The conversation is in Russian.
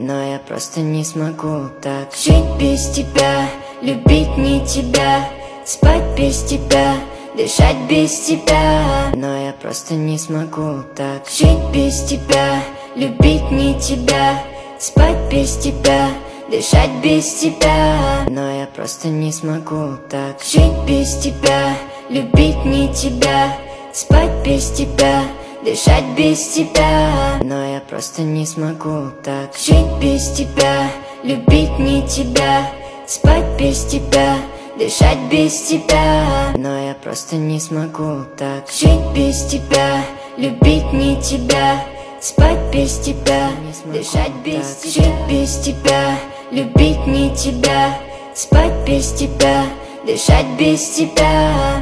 но я просто не смогу так жить без тебя, любить не тебя, спать без тебя, дышать без тебя. Но я просто не смогу так жить без тебя, любить не тебя, спать без тебя, дышать без тебя. Но я просто не смогу так жить без тебя, любить не тебя, спать без тебя, дышать без тебя. Но я просто не смогу так жить без тебя, любить не тебя, спать без тебя, дышать без тебя. Но я просто не смогу так жить без тебя, любить не тебя, спать без тебя, дышать без тебя. Жить без тебя, любить не тебя, спать без тебя, дышать без тебя.